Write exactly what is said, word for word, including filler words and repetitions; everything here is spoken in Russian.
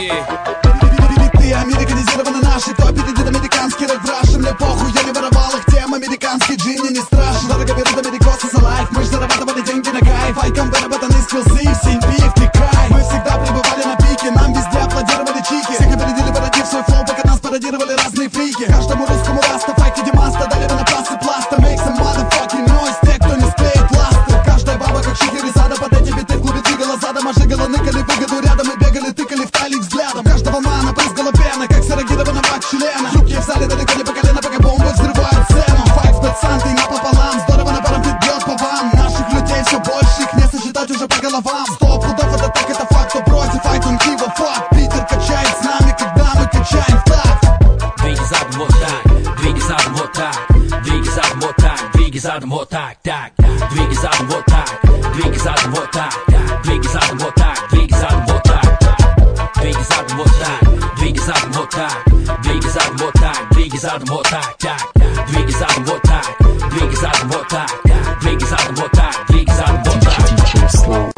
ноги. Биты американизированы наши, топит идет американский рэп в Раше. Мне похуй, я не воровал их тем, американский джин мне не страшен. Дорого берут америкосы за лайф, мы ж зарабатывали деньги на кайф. Айком выработаны скиллсы, в си эн пи втекай. Мы всегда пребывали на пике, нам везде аплодировали чики. Всех опередили, породив свой флоу, пока нас пародировали разные фрики. Каждому русскому раста, файки Димаста, дали вы на пласты пласта. Make some motherfucking noise, те, кто не склеит ласты. Каждая баба как шихер из ада, под эти биты в клубе двигала задом. А жигала ныкали выгоду рядом и бегали, тыкали в талик взглядом. Каждого мана брызгала пена, как сырогированного члена. Юбки в зале далеко не по колено, пока бомбы взрывают сцену. Файт с Сантой напополам, здорово на паром бьет по вам. Наших людей все больше, их не сосчитать уже по головам. Стоп, пудов это так, это факт, кто против, I don't give a fuck. Питер качает с нами, когда мы качаем в такт. Двигай задом вот так, двигай задом вот так, двигай задом вот так, двигай задом вот так, так, двигай задом вот так, двигай задом вот так, двигай задом вот так, двигай задом вот так, двигай задом вот так, двигай задом вот так, двигай задом вот так, двигай задом вот так, так, двигай задом вот так, двигай задом вот так, двигай задом вот так.